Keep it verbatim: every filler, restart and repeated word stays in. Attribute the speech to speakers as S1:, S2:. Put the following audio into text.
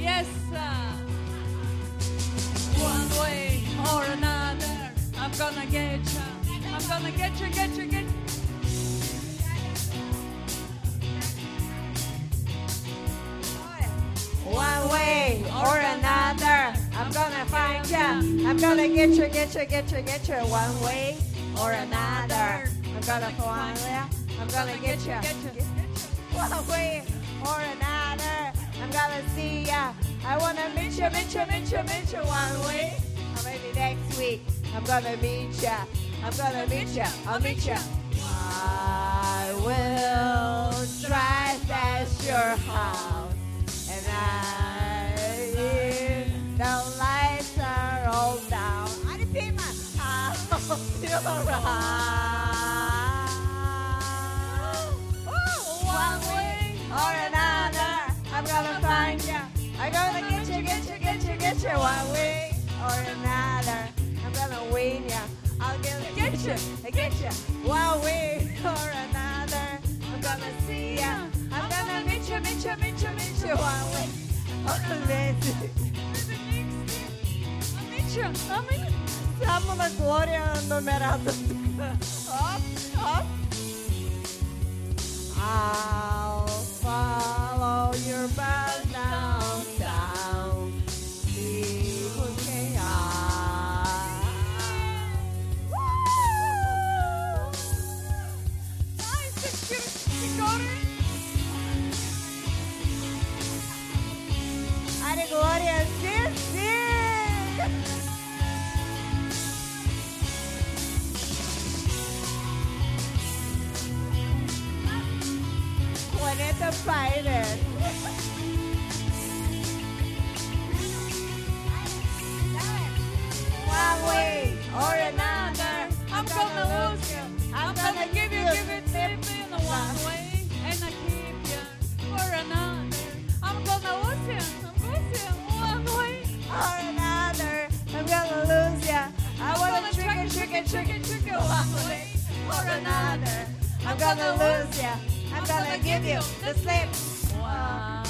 S1: Yes. uh, One way or another, I'm gonna get you. I'm gonna get you, get you, get you.
S2: One way or another, I'm gonna find you. I'm gonna get you, get you, get you, get you. One way or another, I'm gonna find you. I'm gonna get you. One way or another, I'm gonna see ya. I wanna meet you, meet you, meet you, meet you. One way or maybe next week, I'm gonna meet ya. I'm gonna meet ya. I'll meet ya. I will drive past your house. And I, the lights are all down. I repeat my, I'll feel around. One way or another, I'm gonna find you. I'm gonna get you, get you, get you, get you. One way or another, I'm gonna win you. I'll get, get you, get you. One way or another, I'm gonna see ya. I'm gonna meet you, meet you, meet you, meet you. One way or another.
S1: I'll meet you. I'll meet you.
S2: Siamo la gloria numerata. Up, up. I'll follow your bus down, down. See who's chaos.
S1: Nice. You got it.
S2: Are Gloria, sim, sim. Planeta Pirate. One way or another,
S1: I'm gonna lose you. I'm gonna give you, give it, give it in the one way, and I keep you for another. I'm gonna lose you. I'm lose you one way
S2: or another, I'm gonna lose ya. I wanna trick it, trick it, trick it, trick it one way or another. I'm gonna lose ya. I'm gonna give you the slip.
S1: One.